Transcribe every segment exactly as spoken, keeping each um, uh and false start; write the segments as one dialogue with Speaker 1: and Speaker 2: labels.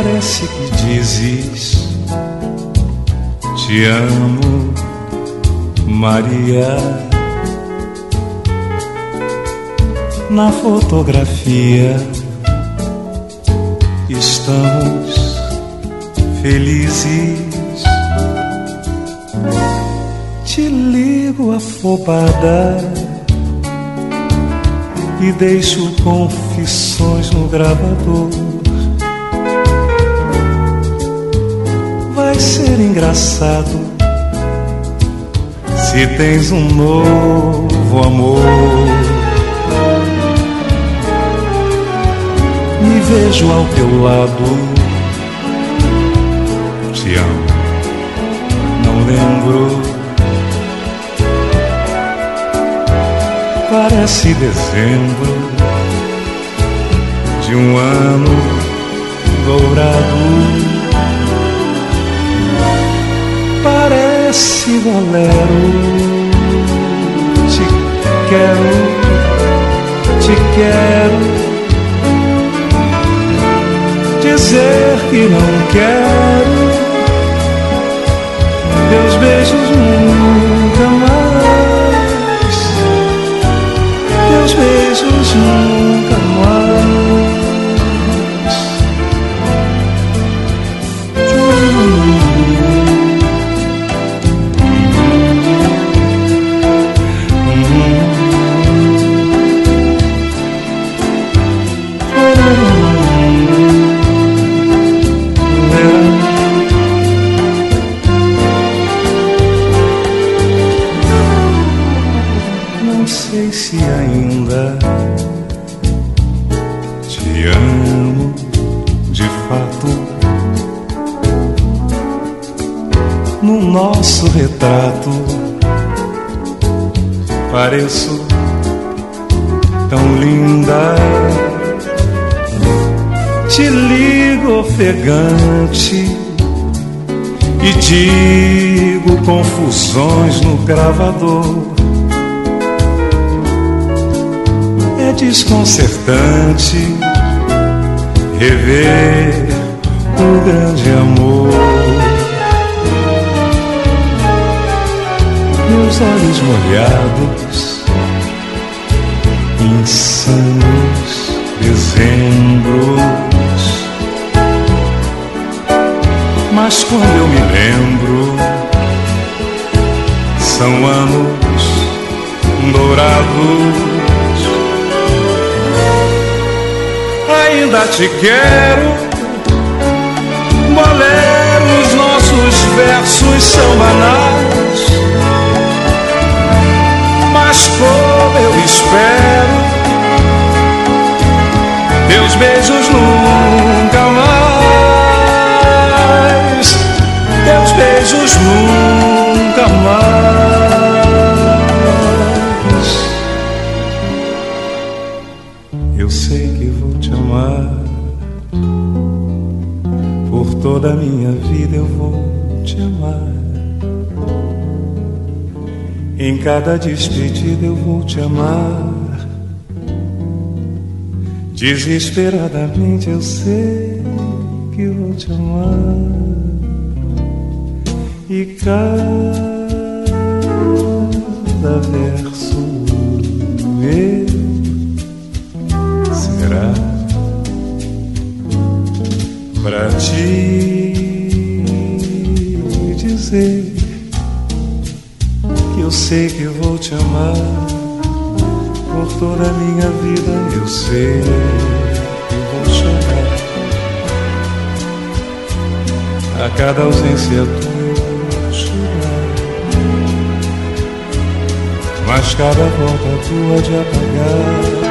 Speaker 1: Parece que dizes te amo, Maria. Na fotografia estamos felizes. Te ligo afobada e deixo confissões no gravador. Vai ser engraçado se tens um novo amor. Me vejo ao teu lado, te amo, não lembro. Parece dezembro de um ano dourado. Parece bolero. Te quero, te quero. Dizer que não quero teus beijos nunca mais, teus beijos nunca mais. Não sei se ainda te amo de fato. No nosso retrato pareço tão linda. Te ligo ofegante e digo confusões no gravador. É desconcertante rever um grande amor. Meus olhos molhados, insanos dezembros. Mas quando eu me lembro, são anos dourados. Ainda te quero, boleros, nossos versos são banais. Mas como eu espero teus beijos nunca mais, teus beijos nunca mais. Eu sei que vou te amar, por toda a minha vida eu vou te amar. Em cada despedida eu vou te amar. Desesperadamente eu sei que vou te amar. E cada verso meu será pra te dizer que eu sei que vou te amar. Por toda a minha vida eu sei que vou chorar. A cada ausência tua eu vou chorar. Mas cada volta tua de apagar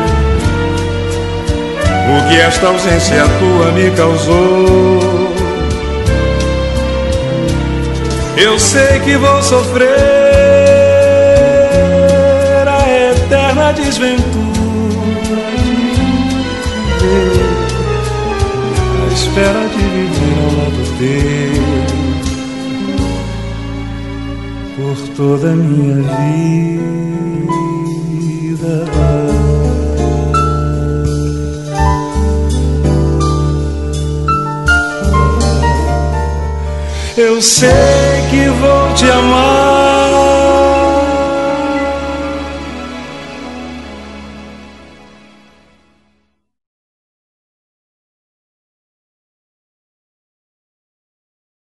Speaker 1: o que esta ausência tua me causou. Eu sei que vou sofrer a eterna desventura de viver, à espera de viver ao lado teu por toda a minha vida. Eu sei que vou te amar